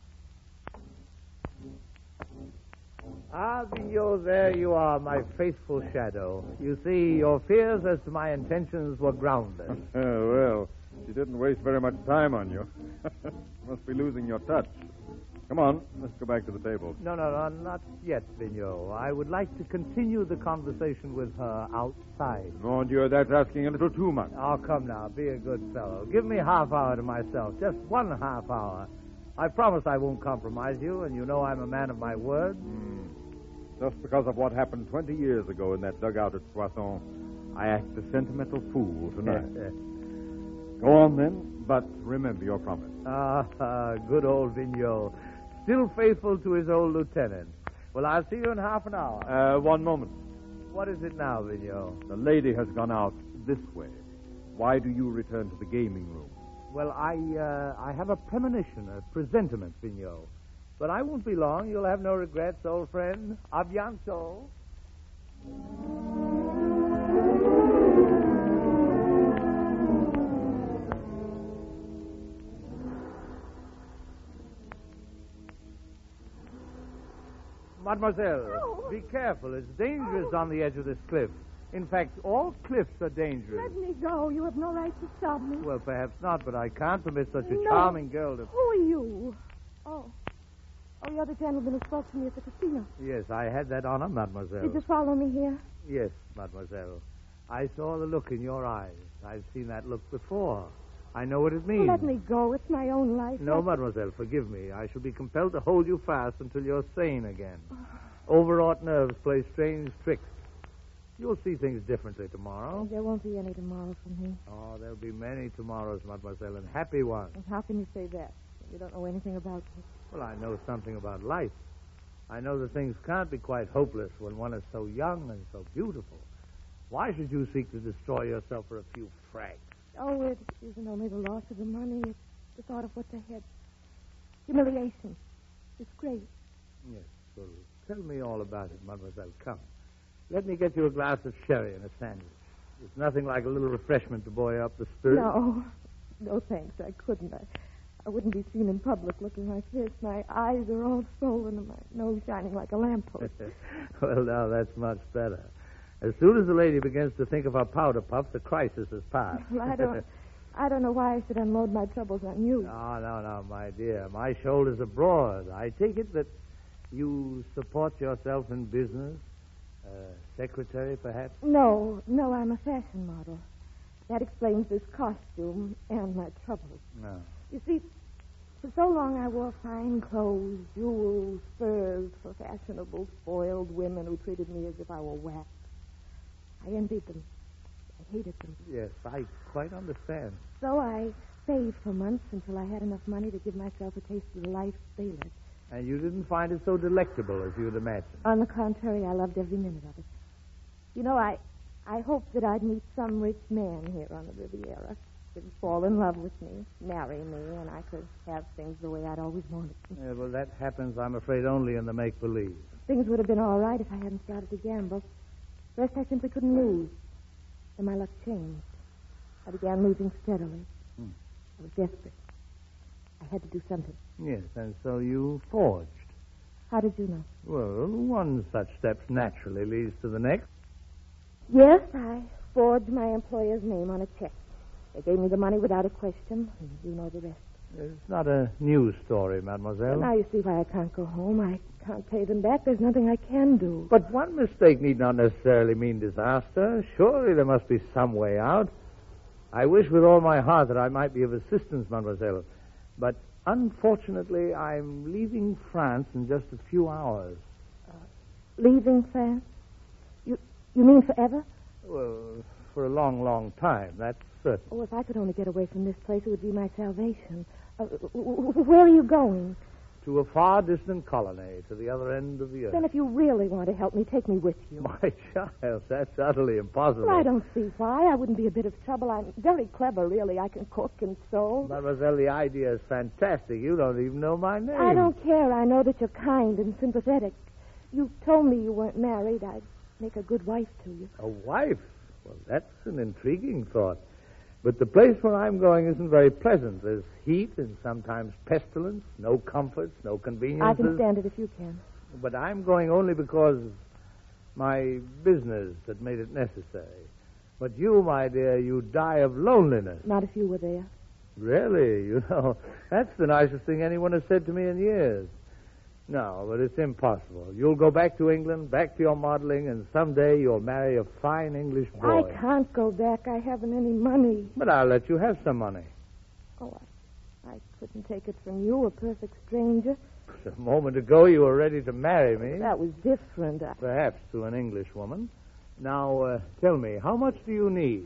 Ah, Vigneault, there you are, my faithful shadow. You see, your fears as to my intentions were groundless. Well, she didn't waste very much time on you. Must be losing your touch. Come on, let's go back to the table. No, no, no, not yet, Vigneault. I would like to continue the conversation with her outside. Mon Dieu, that's asking a little too much. Oh, come now, be a good fellow. Give me half hour to myself, just one half hour. I promise I won't compromise you, and you know I'm a man of my word. Mm. Just because of what happened twenty years ago in that dugout at Soissons, I act the sentimental fool tonight. Go on, then, but remember your promise. Ah, ah, good old Vigneault. Still faithful to his old lieutenant. Well, I'll see you in half an hour. Uh, one moment. What is it now, Vigneault? The lady has gone out this way. Why do you return to the gaming room? Well, I uh, I have a premonition, a presentiment, Vigneault. But I won't be long. You'll have no regrets, old friend. A bientôt. Mademoiselle, Oh. be careful. It's dangerous on the edge of this cliff. In fact, all cliffs are dangerous. Let me go. You have no right to stop me. Well, perhaps not, but I can't permit such a No. charming girl to... Who are you? Oh. Oh, you're the gentleman who spoke to me at the casino. Yes, I had that honor, mademoiselle. Did you follow me here? Yes, mademoiselle. I saw the look in your eyes. I've seen that look before. I know what it means. Let me go. It's my own life. No, I... mademoiselle, forgive me. I shall be compelled to hold you fast until you're sane again. Overwrought nerves play strange tricks. You'll see things differently tomorrow. There won't be any tomorrow for me. Oh, there'll be many tomorrows, mademoiselle, and happy ones. And how can you say that? You don't know anything about it. Well, I know something about life. I know that things can't be quite hopeless when one is so young and so beautiful. Why should you seek to destroy yourself for a few francs? Oh, it isn't only the loss of the money. It's the thought of what's ahead. Humiliation. Disgrace. Yes, well, tell me all about it, mademoiselle. Come. Let me get you a glass of sherry and a sandwich. It's nothing like a little refreshment to buoy up the spirit. No. No, thanks. I couldn't. I, I wouldn't be seen in public looking like this. My eyes are all swollen and my nose shining like a lamppost. Well, now that's much better. As soon as the lady begins to think of her powder puff, the crisis has passed. Well, I don't... I don't know why I should unload my troubles on you. No, no, no, my dear. My shoulders are broad. I take it that you support yourself in business? Uh, secretary, perhaps? No, no, I'm a fashion model. That explains this costume and my troubles. No. You see, for so long I wore fine clothes, jewels, furs for fashionable, spoiled women who treated me as if I were wax. I envied them. I hated them. Yes, I quite understand. So I saved for months until I had enough money to give myself a taste of the life they led. And you didn't find it so delectable as you'd imagined? On the contrary, I loved every minute of it. You know, I I hoped that I'd meet some rich man here on the Riviera who'd fall in love with me, marry me, and I could have things the way I'd always wanted them. Yeah, well, that happens, I'm afraid, only in the make-believe. Things would have been all right if I hadn't started to gamble. First, I simply couldn't lose. Then my luck changed. I began losing steadily. Hmm. I was desperate. I had to do something. Yes, and so you forged. How did you know? Well, one such step naturally leads to the next. Yes, I forged my employer's name on a check. They gave me the money without a question, and you know the rest. It's not a news story, mademoiselle. But now you see why I can't go home. I can't pay them back. There's nothing I can do. But one mistake need not necessarily mean disaster. Surely there must be some way out. I wish with all my heart that I might be of assistance, mademoiselle. But unfortunately, I'm leaving France in just a few hours. Uh, leaving France? You you mean forever? Well, for a long, long time, that's certain. Oh, if I could only get away from this place, it would be my salvation. Uh, where are you going? To a far distant colony, to the other end of the earth. Then if you really want to help me, take me with you. My child, that's utterly impossible. Well, I don't see why. I wouldn't be a bit of trouble. I'm very clever, really. I can cook and sew. Mademoiselle, the idea is fantastic. You don't even know my name. I don't care. I know that you're kind and sympathetic. You told me you weren't married. I'd make a good wife to you. A wife? Well, that's an intriguing thought. But the place where I'm going isn't very pleasant. There's heat and sometimes pestilence, no comforts, no conveniences. I can stand it if you can. But I'm going only because my business had made it necessary. But you, my dear, you die of loneliness. Not if you were there. Really? You know, that's the nicest thing anyone has said to me in years. No, but it's impossible. You'll go back to England, back to your modeling, and someday you'll marry a fine English boy. I can't go back. I haven't any money. But I'll let you have some money. Oh, I, I couldn't take it from you, a perfect stranger. A moment ago you were ready to marry me. That was different. I... Perhaps to an English woman. Now, uh, tell me, how much do you need?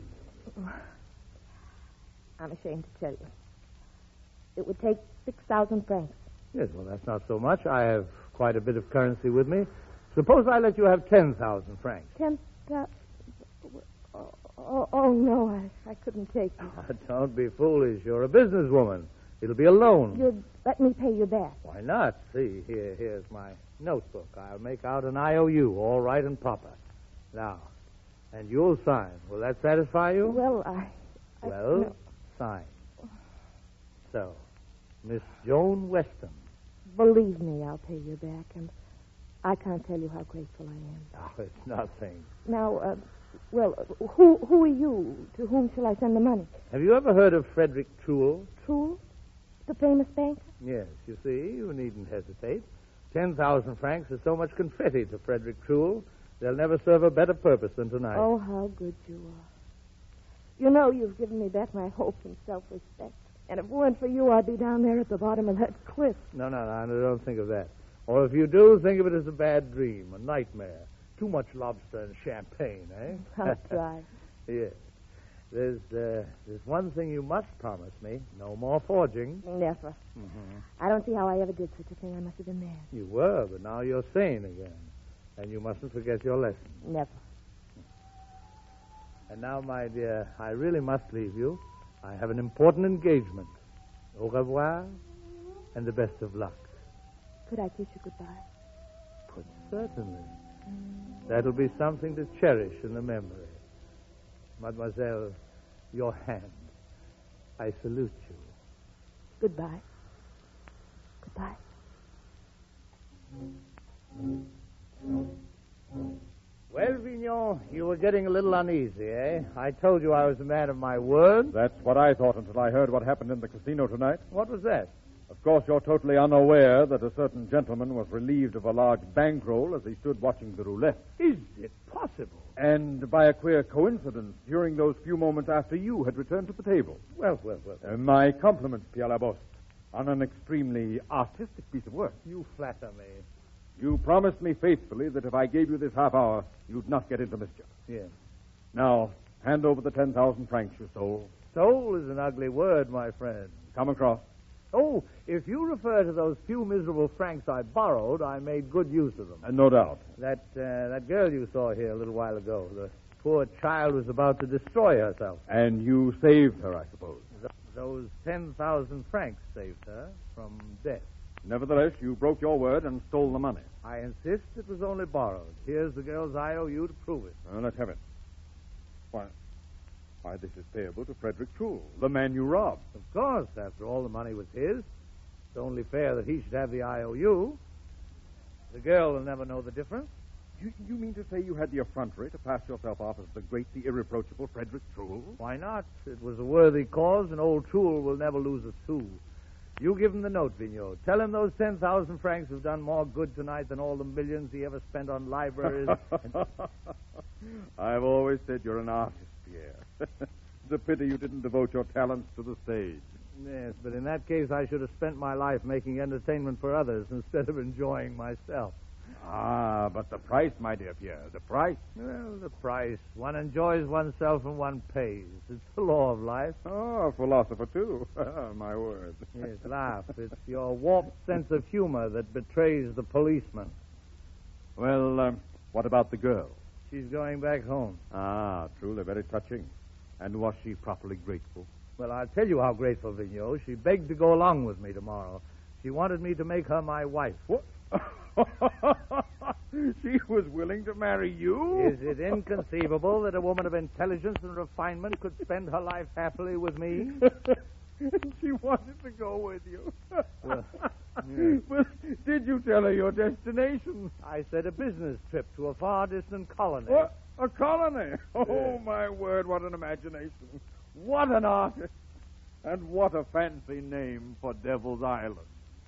I'm ashamed to tell you. It would take six thousand francs. Yes, well, that's not so much. I have quite a bit of currency with me. Suppose I let you have ten thousand francs. Ten thousand? Oh, oh, oh, no, I, I couldn't take it. Oh, don't be foolish. You're a businesswoman. It'll be a loan. You'd let me pay you back. Why not? See, here, here's my notebook. I'll make out an I O U, all right and proper. Now, and you'll sign. Will that satisfy you? Well, I... I well, no. sign. So, Miss Joan Weston. Believe me, I'll pay you back, and I can't tell you how grateful I am. Oh, it's nothing. Now, uh, well, who who are you? To whom shall I send the money? Have you ever heard of Frederick Truel? Truel? The famous banker? Yes, you see, you needn't hesitate. Ten thousand francs is so much confetti to Frederick Truel. They'll never serve a better purpose than tonight. Oh, how good you are. You know, you've given me back my hope and self-respect. And if it weren't for you, I'd be down there at the bottom of that cliff. No, no, no, no, don't think of that. Or if you do, think of it as a bad dream, a nightmare. too much lobster and champagne, eh? I'll try. Yes. There's, uh, there's one thing you must promise me. No more forging. Never. Mm-hmm. I don't see how I ever did such a thing. I must have been mad. You were, but now you're sane again. And you mustn't forget your lesson. Never. And now, my dear, I really must leave you. I have an important engagement. Au revoir, and the best of luck. Could I kiss you goodbye? But certainly. That'll be something to cherish in the memory. Mademoiselle, your hand. I salute you. Goodbye. Goodbye. Well, Vignon, you were getting a little uneasy, eh? I told you I was a man of my word. That's what I thought until I heard what happened in the casino tonight. What was that? Of course, you're totally unaware that a certain gentleman was relieved of a large bankroll as he stood watching the roulette. Is it possible? And by a queer coincidence, during those few moments after you had returned to the table. Well, well, well. Uh, my compliments, Pierre Laboste, on an extremely artistic piece of work. You flatter me. You promised me faithfully that if I gave you this half hour, you'd not get into mischief. Yes. Now, hand over the ten thousand francs you stole. Stole is an ugly word, my friend. Come across. Oh, if you refer to those few miserable francs I borrowed, I made good use of them. Uh, no doubt. That uh, that girl you saw here a little while ago, the poor child was about to destroy herself. And you saved her, I suppose. Th- those ten thousand francs saved her from death. Nevertheless, you broke your word and stole the money. I insist it was only borrowed. Here's the girl's I O U to prove it. Well, let's have it. Why, why, this is payable to Frederick Truhl, the man you robbed. Of course, after all, the money was his. It's only fair that he should have the I O U. The girl will never know the difference. You, you mean to say you had the effrontery to pass yourself off as the great, the irreproachable Frederick Truhl? Why not? It was a worthy cause, and old Truhl will never lose a sou. You give him the note, Vigneault. Tell him those ten thousand francs have done more good tonight than all the millions he ever spent on libraries. and... I've always said you're an artist, Pierre. It's a pity you didn't devote your talents to the stage. Yes, but in that case, I should have spent my life making entertainment for others instead of enjoying myself. Ah, but the price, my dear Pierre, the price. Well, the price. One enjoys oneself and one pays. It's the law of life. Oh, a philosopher, too. My word. Yes, laugh. It's your warped sense of humor that betrays the policeman. Well, um, what about the girl? She's going back home. Ah, truly very touching. And was she properly grateful? Well, I'll tell you how grateful, Vigneault. She begged to go along with me tomorrow. She wanted me to make her my wife. What? She was willing to marry you? Is it inconceivable that a woman of intelligence and refinement could spend her life happily with me? She wanted to go with you. Well, yes. But did you tell her your destination? I said a business trip to a far distant colony. What? A colony? Oh, Yes. my word, what an imagination. What an artist. And what a fancy name for Devil's Island.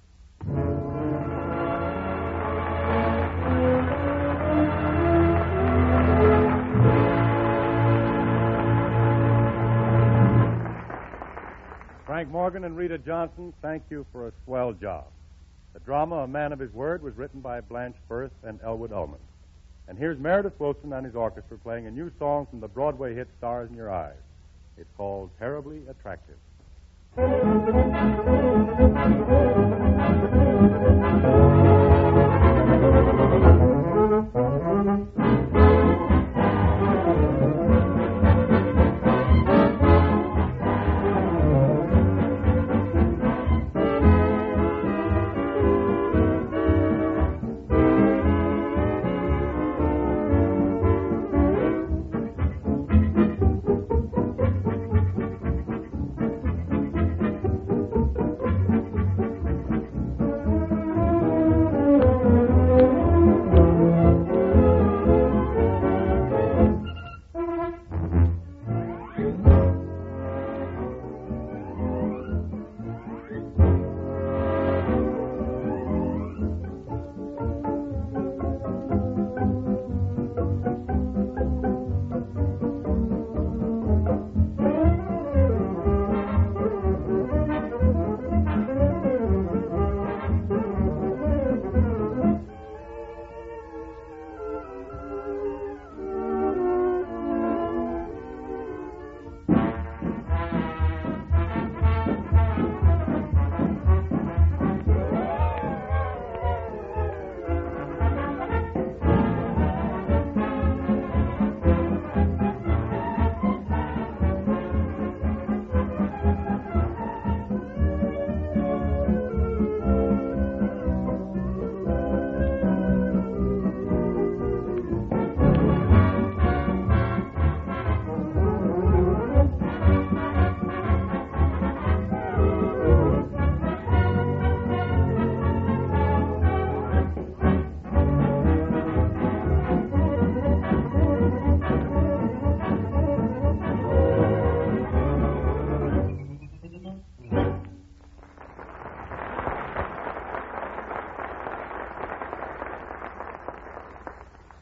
Frank Morgan and Rita Johnson, thank you for a swell job. The drama, A Man of His Word, was written by Blanche Firth and Elwood Ullman. And here's Meredith Wilson and his orchestra playing a new song from the Broadway hit Stars in Your Eyes. It's called Terribly Attractive.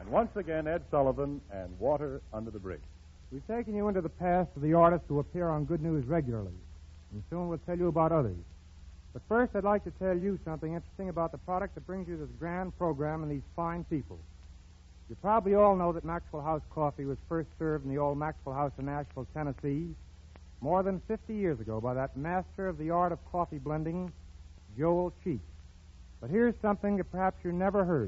And once again, Ed Sullivan and Water Under the Bridge. We've taken you into the past of the artists who appear on Good News regularly, and soon we'll tell you about others. But first, I'd like to tell you something interesting about the product that brings you this grand program and these fine people. You probably all know that Maxwell House coffee was first served in the old Maxwell House in Nashville, Tennessee, more than fifty years ago by that master of the art of coffee blending, Joel Cheek. But here's something that perhaps you never heard.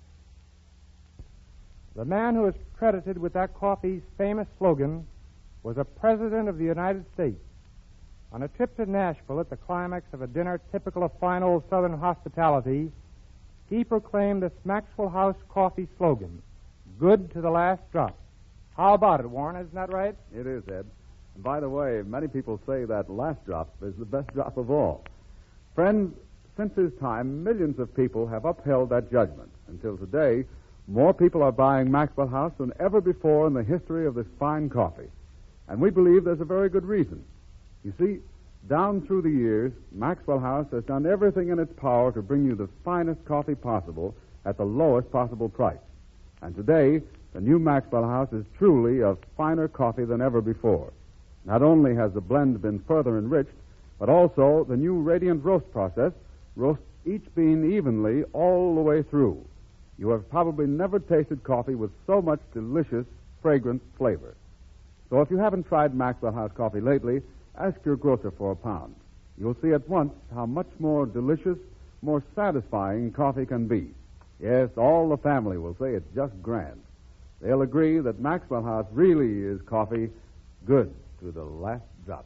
The man who is credited with that coffee's famous slogan was a president of the United States. On a trip to Nashville at the climax of a dinner typical of fine old Southern hospitality, he proclaimed this Maxwell House coffee slogan, good to the last drop. How about it, Warren? Isn't that right? It is, Ed. And by the way, many people say that last drop is the best drop of all. Friends, since his time, millions of people have upheld that judgment. Until today, more people are buying Maxwell House than ever before in the history of this fine coffee. And we believe there's a very good reason. You see, down through the years, Maxwell House has done everything in its power to bring you the finest coffee possible at the lowest possible price. And today, the new Maxwell House is truly a finer coffee than ever before. Not only has the blend been further enriched, but also the new radiant roast process roasts each bean evenly all the way through. You have probably never tasted coffee with so much delicious, fragrant flavor. So if you haven't tried Maxwell House coffee lately, ask your grocer for a pound. You'll see at once how much more delicious, more satisfying coffee can be. Yes, all the family will say it's just grand. They'll agree that Maxwell House really is coffee good to the last drop.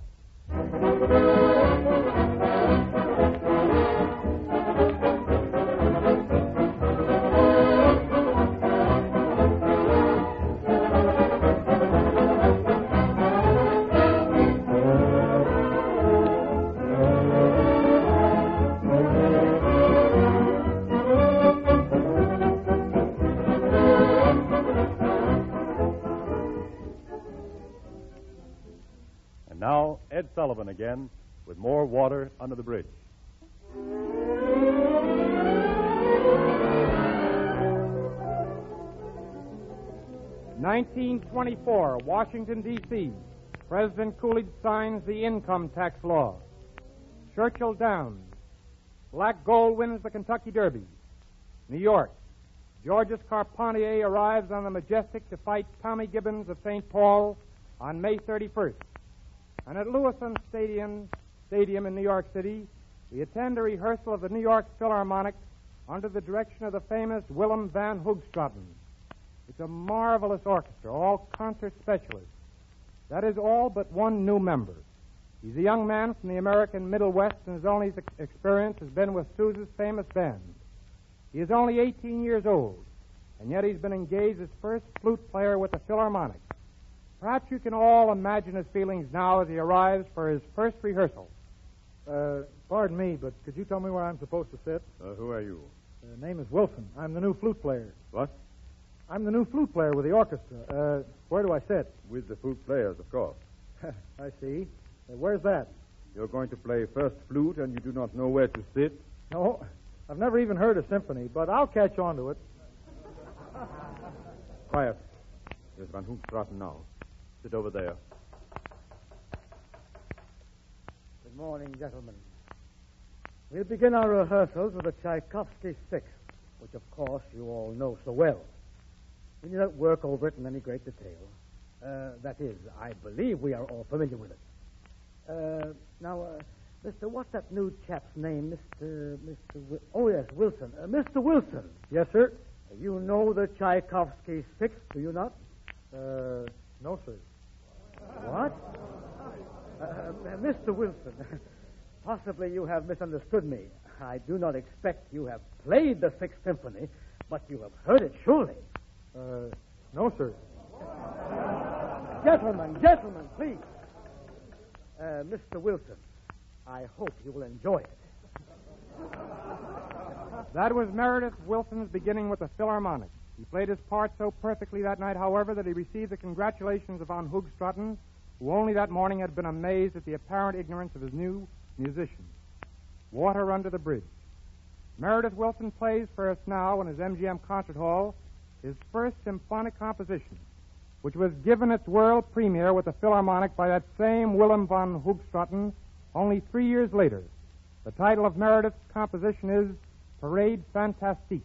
Now, Ed Sullivan again with more Water Under the Bridge. nineteen twenty-four, Washington, D C President Coolidge signs the income tax law. Churchill Downs. Black Gold wins the Kentucky Derby. New York. Georges Carpentier arrives on the Majestic to fight Tommy Gibbons of Saint Paul on May thirty-first. And at Lewisohn Stadium, Stadium in New York City, we attend a rehearsal of the New York Philharmonic under the direction of the famous Willem van Hoogstraten. It's a marvelous orchestra, all concert specialists. That is all but one new member. He's a young man from the American Middle West, and his only ex- experience has been with Sousa's famous band. He is only eighteen years old, and yet he's been engaged as first flute player with the Philharmonic. Perhaps you can all imagine his feelings now as he arrives for his first rehearsal. Uh, pardon me, but could you tell me where I'm supposed to sit? Uh, who are you? The name is Wilson. I'm the new flute player. What? I'm the new flute player with the orchestra. Uh, where do I sit? With the flute players, of course. I see. Uh, where's that? You're going to play first flute and you do not know where to sit? No, I've never even heard a symphony, but I'll catch on to it. Quiet. There's Van Hoogstraten now. Sit over there. Good morning, gentlemen. We'll begin our rehearsals with the Tchaikovsky Sixth, which, of course, you all know so well. We need not work over it in any great detail. Uh, that is, I believe we are all familiar with it. Uh, now, uh, Mister What's that new chap's name? Mister Mister Wi- oh, yes, Wilson. Uh, Mister Wilson. Yes, sir? You know the Tchaikovsky Sixth, do you not? Uh, no, sir. What? Uh, uh, Mister Wilson, possibly you have misunderstood me. I do not expect you have played the Sixth Symphony, but you have heard it, surely. Uh, no, sir. Gentlemen, gentlemen, please. Uh, Mister Wilson, I hope you will enjoy it. That was Meredith Wilson's beginning with the Philharmonic. He played his part so perfectly that night, however, that he received the congratulations of Van Hoogstraten, who only that morning had been amazed at the apparent ignorance of his new musician. Water Under the Bridge. Meredith Wilson plays for us now in his M G M Concert Hall his first symphonic composition, which was given its world premiere with the Philharmonic by that same Willem van Hoogstraten only three years later. The title of Meredith's composition is Parade Fantastique.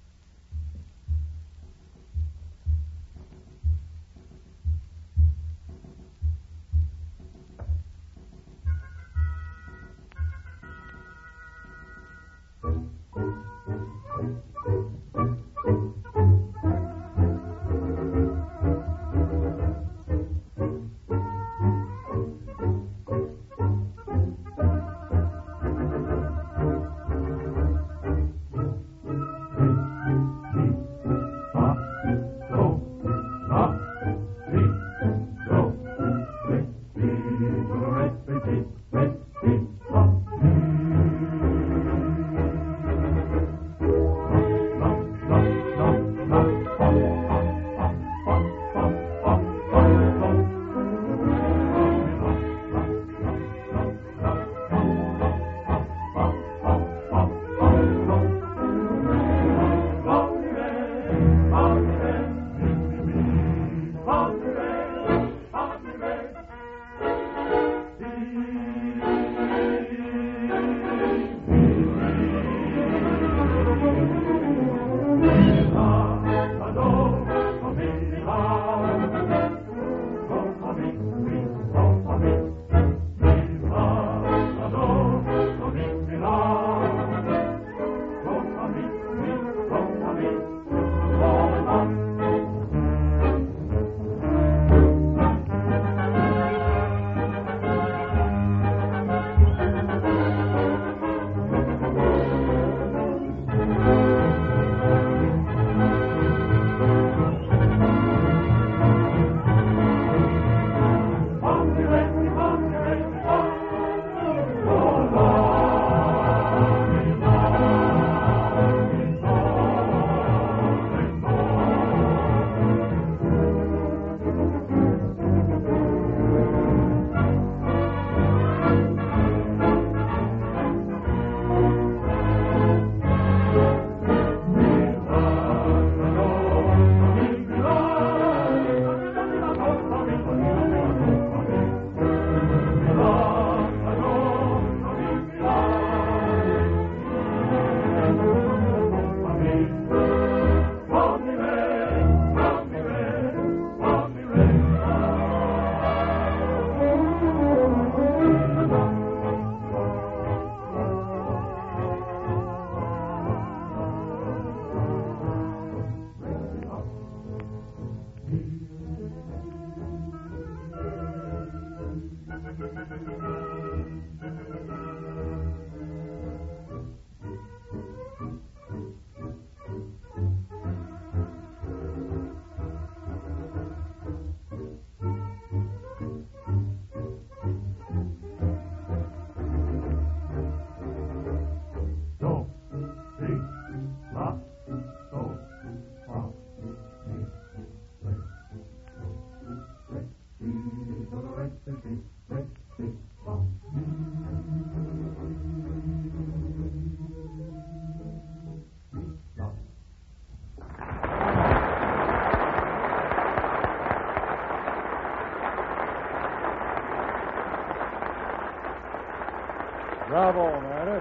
Bravo, Meredith.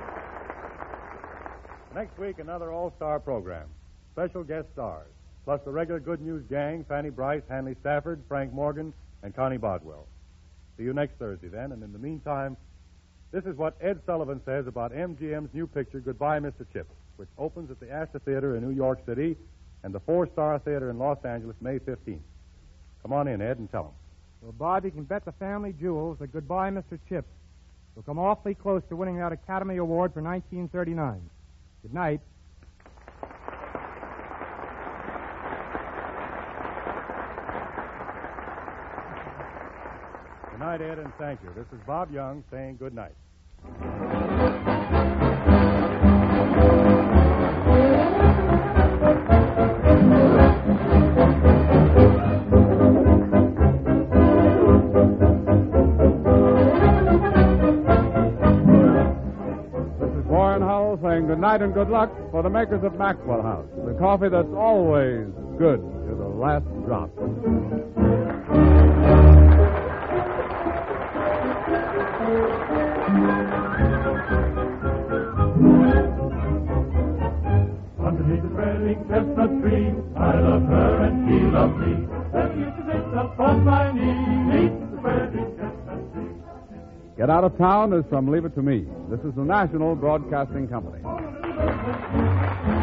Next week, another all-star program. Special guest stars, plus the regular Good News gang, Fanny Bryce, Hanley Stafford, Frank Morgan, and Connie Boswell. See you next Thursday, then, and in the meantime, this is what Ed Sullivan says about M G M's new picture, Goodbye, Mister Chips, which opens at the Astor Theater in New York City and the Four Star Theater in Los Angeles May fifteenth. Come on in, Ed, and tell them. Well, Bob, you can bet the family jewels that Goodbye, Mister Chips will come awfully close to winning that Academy Award for nineteen thirty-nine. Good night. Good night, Ed, and thank you. This is Bob Young saying good night. Good night. night and good luck for the makers of Maxwell House, the coffee that's always good to the last drop. Underneath the spreading chestnut tree, I love her and she loves me. Then used to sit upon my knee, beneath the spreading chestnut tree. Get Out of Town is from Leave It to Me. This is the National Broadcasting Company.